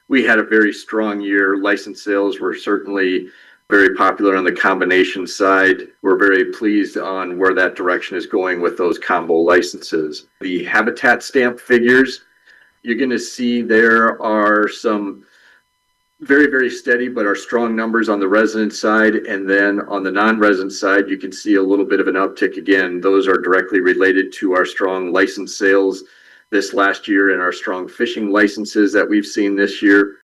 we had a very strong year. License sales were certainly very popular on the combination side. We're very pleased on where that direction is going with those combo licenses. The Habitat stamp figures, you're going to see there are some very, very steady, but are strong numbers on the resident side. And then on the non-resident side, you can see a little bit of an uptick again. Those are directly related to our strong license sales this last year and our strong fishing licenses that we've seen this year.